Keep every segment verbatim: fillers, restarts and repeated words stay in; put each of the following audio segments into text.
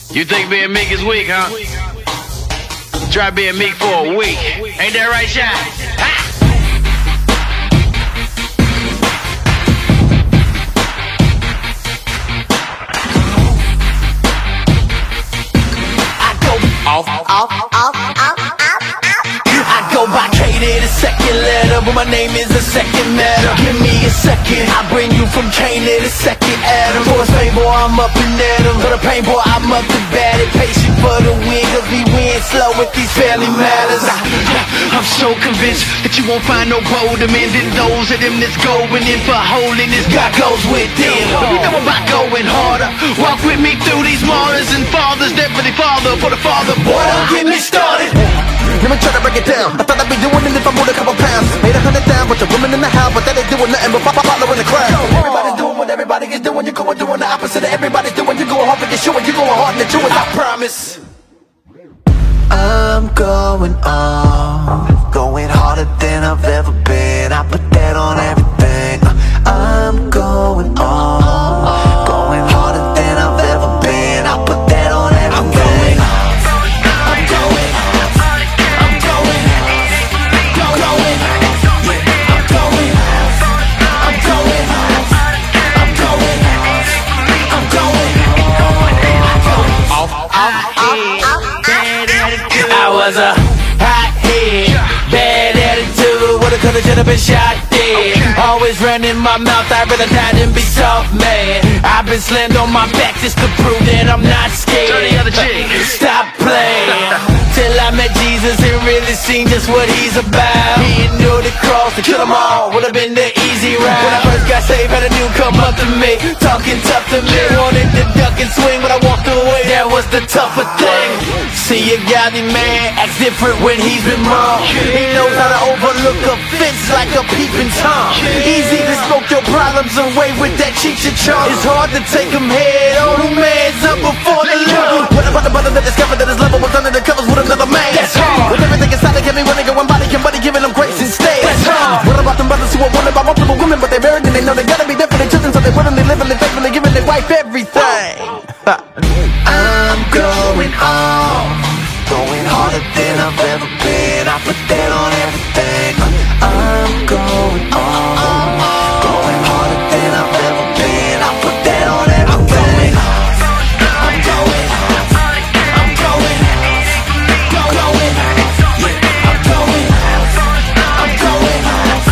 You think being meek is weak, huh? Try being meek for a week. Ain't that right, Shy? Ha! Off, off, off, off, off, off. I go by Katie, the second letter, but my name is the second matter. Give me a second, I bring you from Cain to the second Adam. For a pain boy, I'm up and at 'em. For the pain boy, I'm up to bat it. Patient for the win, cause we win slow with these family matters. I, I'm so convinced that you won't find no bolder men than those of them that's going in for holiness. God goes with them, but we know about going harder. Walk with me through these martyrs and fathers, there for the father, for the father. Boy, don't get me started. Let me try to break it down. I thought I'd be doing it if I moved a couple pounds. Made a hundred down, bunch of women in the house, but that ain't doing nothing but following the crowd. Everybody's doing what everybody is doing. You're going doing the opposite of everybody's doing. You're going hard for your shoe and you're going hard in the Jewish. I promise. I'm going on, going harder than I've ever been. I put that on everything. I'm going on, going harder than I've ever been. I put that on everything. I'm going, I'm going, I'm going, I'm going, I'm going, I'm going, I'm going, I'm going. Off, off, off, off. I was a hot head, bad attitude. Would've, could've, should've been shot dead. Always running my mouth, I'd rather die than be soft, man. I've been slammed on my back just to prove that I'm not scared. Turn the other cheek. Stop playing. Till I met Jesus and really seen just what he's about. He knew the cross to kill them all would've been the easy ride. When I first got saved, had a new come up to me, talking tough to me. Wanted to duck and swing, but I walked away. That was the tougher thing. See a godly man acts different when he's been wrong. He knows how to overlook a fence like a peeping Tom. Easy to smoke your problems away with that cheech and chong. It's hard to take him head on. Who man's up before the Lord? What about the brother that discovered that his level was under the covers with another man? That's hard. With everything inside, they get me running, going body and buddy, giving them grace instead. That's hard. What about them brothers who are wondering about multiple women, but they're married and they know they gotta be there for their children, so they willingly living and faithfully giving their wife everything. I'm going on, going harder than I've ever been. I put that on everything. I'm going on, going harder than I've ever been. I put that on everything. I'm going, I'm going, I'm going, I'm going, I'm going, I'm going,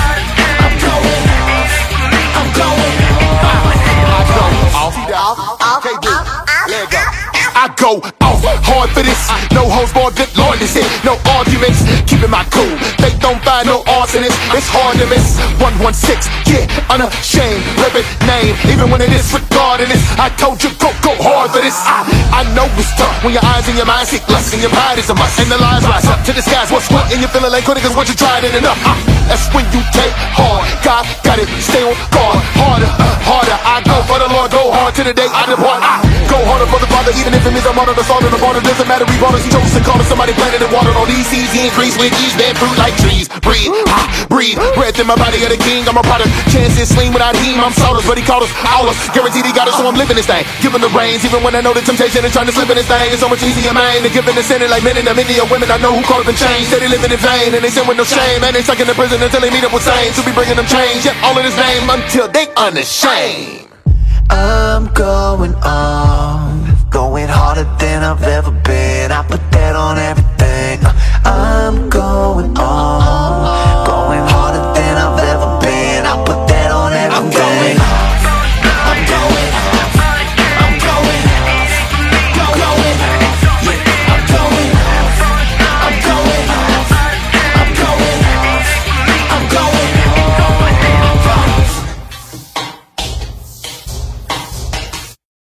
I'm going. I go off, off, off, let go. I go off hard for this. No hoes barred, good Lord, this it. No arguments, keeping my cool. They don't find no arsonists. It's hard to miss. one one six, yeah, unashamed. Rep it name, even when it is disregarding this. I told you, go, go hard for this. I, I know it's tough when your eyes and your mind seek lust and your pride is a must. And the lies rise up to the skies. What's what? And you're feeling like quitting cause what you tried ain't enough. Uh, that's when you take hard. God got it, stay on guard. Harder, uh, harder. I go for the Lord, go hard to the day I depart. I go harder for the Father, even if it means I'm on the salt of the border. Doesn't matter, we brought us, he chose to call us. Somebody planted and watered all these seeds. He increased with these bad fruit like trees. Breathe, ah, breathe. Breath in my body of the king. I'm a product. Chances slim without him. I'm sawdust, but he called us all us. Guaranteed he got us, so I'm living this thing. Giving the reins, even when I know the temptation and trying to slip in this thing. It's so much easier, man, than giving the sinning like men and the many of women I know who caught up in chains. Said they living in vain and they sin with no shame. And they stuck in the prison until they meet up with saints. To be bringing them change. Yet all in his name until they unashamed. I'm going on, going harder than I've ever